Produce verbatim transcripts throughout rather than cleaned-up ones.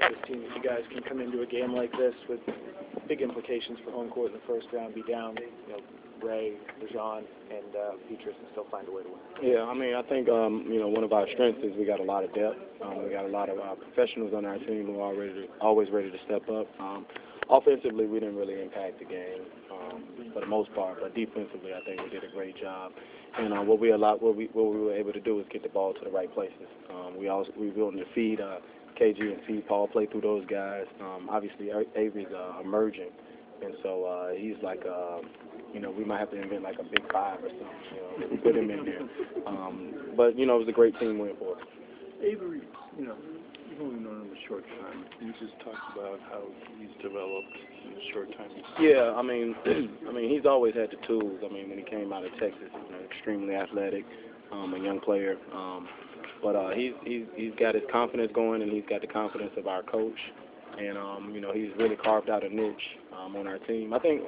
this team that you guys can come into a game like this with big implications for home court in the first round, be down, you know, Ray, Rajon, and uh, Petrus, and still find a way to win? Yeah, I mean, I think, um, you know, one of our strengths is we got a lot of depth. Um, we got a lot of uh, professionals on our team who are ready to, always ready to step up. Um, offensively, we didn't really impact the game um, for the most part, but defensively, I think we did a great job. And uh, what we allowed, what we what we were able to do is get the ball to the right places. Um, we also we were able to feed uh, K G and feed Paul, play through those guys. Um, obviously, Avery's uh, emerging, and so uh, he's like, uh, you know, we might have to invent like a big five or something, you know, put him in there. Um, but you know, it was a great team win for us. Avery, you know, you've only known him a short time. You just talked about how he's developed in a short time. Yeah, I mean, I mean, he's always had the tools. I mean, when he came out of Texas, you know, extremely athletic, um, a young player. Um, but uh, he's he's he's got his confidence going, and he's got the confidence of our coach. And um, you know, he's really carved out a niche um, on our team. I think.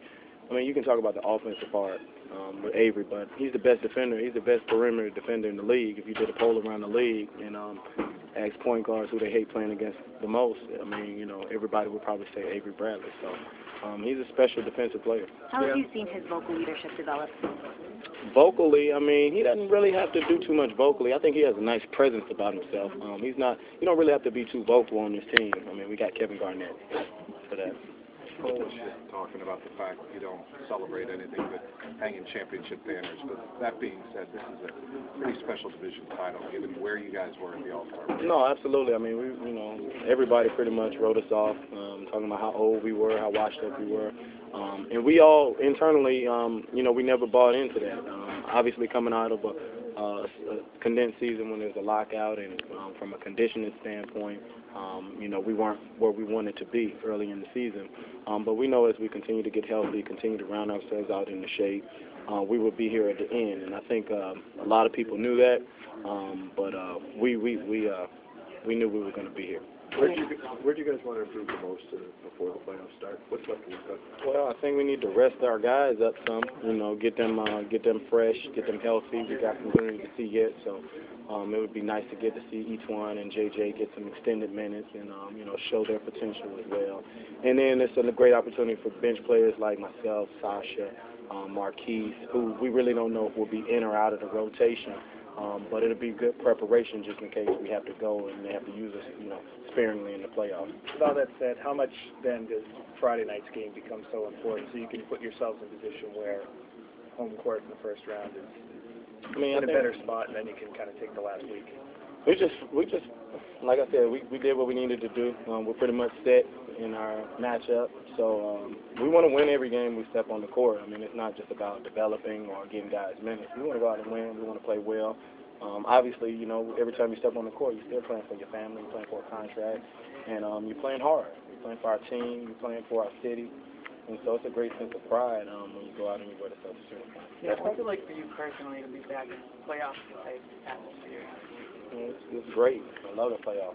I mean, you can talk about the offensive part um, with Avery, but he's the best defender. He's the best perimeter defender in the league. If you did a poll around the league and um, ask point guards who they hate playing against the most, I mean, you know, everybody would probably say Avery Bradley. So um, he's a special defensive player. How have you seen his vocal leadership develop? Vocally, I mean, he doesn't really have to do too much vocally. I think he has a nice presence about himself. Um, he's not. You don't really have to be too vocal on this team. I mean, we got Kevin Garnett for that. Cole was just talking about the fact you don't celebrate anything but hanging championship banners. But that being said, this is a pretty special division title, given where you guys were in the All-Star break. No, absolutely. I mean, we, you know, everybody pretty much wrote us off, um, talking about how old we were, how washed up we were, um, and we all internally, um, you know, we never bought into that. Um, obviously, coming out of a, uh, a condensed season when there's a lockout, and um, from a conditioning standpoint. Um, you know, we weren't where we wanted to be early in the season. Um, but we know as we continue to get healthy, continue to round ourselves out in the shape, uh, we will be here at the end. And I think um, a lot of people knew that, um, but uh, we we we uh, we knew we were going to be here. Where do you where do you guys want to improve the most uh, before the playoffs start? What's left to work on? Well, I think we need to rest our guys up some. You know, get them uh, get them fresh, get them healthy. We got some things to see yet, so. Um, it would be nice to get to see each one and J J get some extended minutes and, um, you know, show their potential as well. And then it's a great opportunity for bench players like myself, Sasha, um, Marquise, who we really don't know if we'll be in or out of the rotation. Um, but it'll be good preparation just in case we have to go and they have to use us, you know, sparingly in the playoffs. With all that said, how much then does Friday night's game become so important so you can put yourselves in a position where home court in the first round is I mean, in I a better spot, and then you can kind of take the last week? We just, we just, like I said, we, we did what we needed to do. Um, we're pretty much set in our matchup. So um, we want to win every game we step on the court. I mean, it's not just about developing or getting guys minutes. We want to go out and win. We want to play well. Um, obviously, you know, every time you step on the court, you're still playing for your family, you're playing for a contract, and um, you're playing hard. You're playing for our team, you're playing for our city. And so it's a great sense of pride um, when you go out and you wear the Celtics uniform. Yeah, what's it like for you personally to be back in playoff type atmosphere? It's, it's great. I love the playoffs.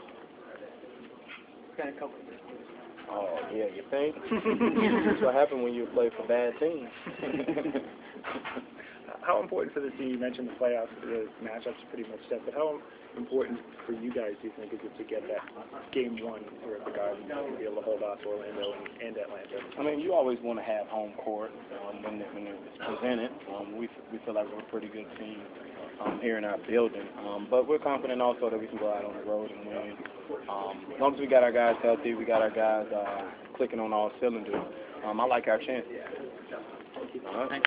It's been a couple of years. Oh, yeah, you think? That's what happened when you play for bad teams. How important for this team, you mentioned the playoffs, the matchups are pretty much set, but how important for you guys do you think is it to get that game one here at the Garden to be able to hold off Orlando and, and Atlanta? I mean, you always want to have home court um, when, it, when it's presented. Um, we, we feel like we're a pretty good team um, here in our building, um, but we're confident also that we can go out on the road and win. Um, as long as we got our guys healthy, we got our guys uh, clicking on all cylinders, um, I like our chances. All right.